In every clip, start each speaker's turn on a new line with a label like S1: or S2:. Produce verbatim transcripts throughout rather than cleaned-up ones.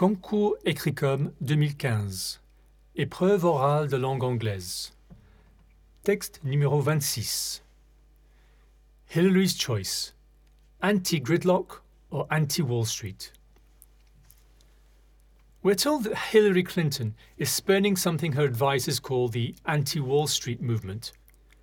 S1: Concours Écricom deux mille quinze. Épreuve orale de langue anglaise. Texte numéro vingt-six. Hillary's choice. Anti-gridlock or anti-Wall Street? We're told that Hillary Clinton is spurning something her advisers call the anti-Wall Street movement,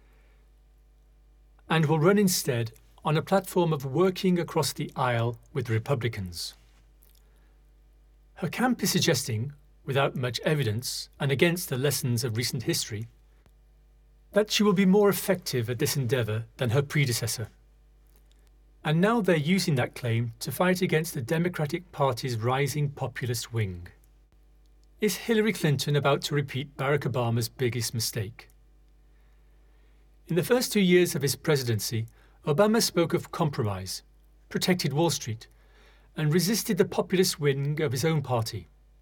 S1: and will run instead on a platform of working across the aisle with Republicans. Her camp is suggesting, without much evidence and against the lessons of recent history, that she will be more effective at this endeavour than her predecessor. And now they're using that claim to fight against the Democratic Party's rising populist wing. Is Hillary Clinton about to repeat Barack Obama's biggest mistake? In the first two years of his presidency, Obama spoke of compromise, protected Wall Street, and resisted the populist wing of his own party.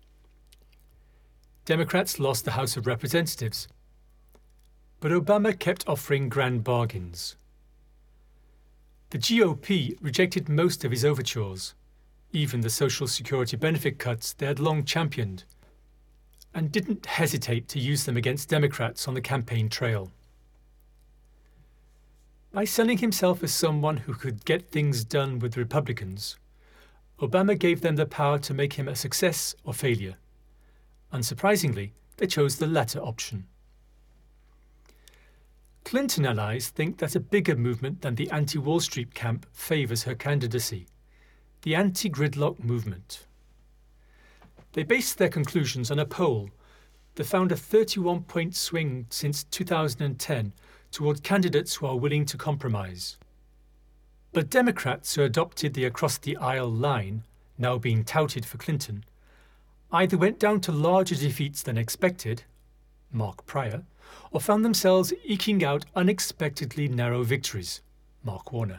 S1: Democrats lost the House of Representatives, but Obama kept offering grand bargains. The G O P rejected most of his overtures, even the Social Security benefit cuts they had long championed, and didn't hesitate to use them against Democrats on the campaign trail. By selling himself as someone who could get things done with Republicans, Obama gave them the power to make him a success or failure. Unsurprisingly, they chose the latter option. Clinton allies think that a bigger movement than the anti-Wall Street camp favours her candidacy, the anti-gridlock movement. They based their conclusions on a poll that found a thirty-one point swing since two thousand ten toward candidates who are willing to compromise. But Democrats who adopted the across-the-aisle line, now being touted for Clinton, either went down to larger defeats than expected, Mark Pryor, or found themselves eking out unexpectedly narrow victories, Mark Warner.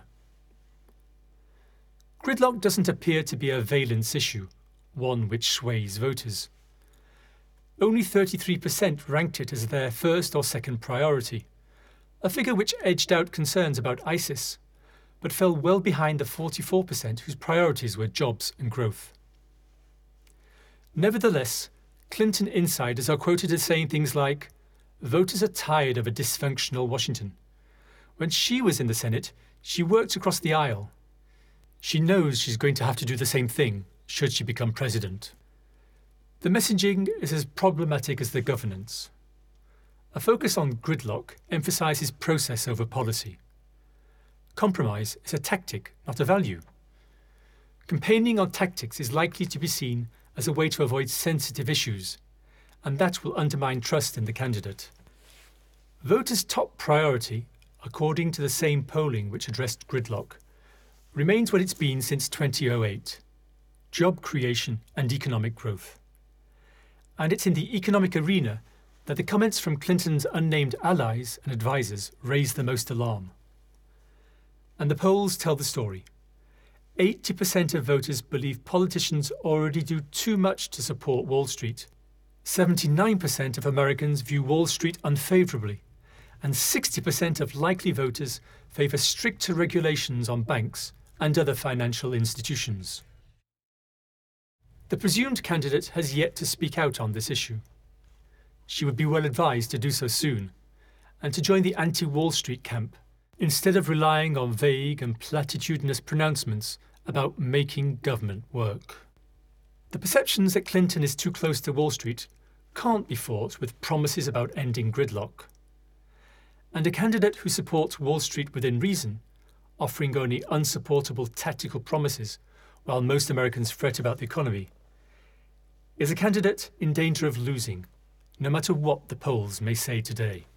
S1: Gridlock doesn't appear to be a valence issue, one which sways voters. Only thirty-three percent ranked it as their first or second priority, a figure which edged out concerns about ISIS, but fell well behind the forty-four percent whose priorities were jobs and growth. Nevertheless, Clinton insiders are quoted as saying things like, "Voters are tired of a dysfunctional Washington. When she was in the Senate, she worked across the aisle. She knows she's going to have to do the same thing should she become president." The messaging is as problematic as the governance. A focus on gridlock emphasises process over policy. Compromise is a tactic, not a value. Campaigning on tactics is likely to be seen as a way to avoid sensitive issues, and that will undermine trust in the candidate. Voters' top priority, according to the same polling which addressed gridlock, remains what it's been since two thousand eight: job creation and economic growth. And it's in the economic arena that the comments from Clinton's unnamed allies and advisers raise the most alarm. And the polls tell the story. eighty percent of voters believe politicians already do too much to support Wall Street. seventy-nine percent of Americans view Wall Street unfavourably, and sixty percent of likely voters favour stricter regulations on banks and other financial institutions. The presumed candidate has yet to speak out on this issue. She would be well advised to do so soon, and to join the anti-Wall Street camp, instead of relying on vague and platitudinous pronouncements about making government work. The perceptions that Clinton is too close to Wall Street can't be fought with promises about ending gridlock. And a candidate who supports Wall Street within reason, offering only unsupportable tactical promises while most Americans fret about the economy, is a candidate in danger of losing, no matter what the polls may say today.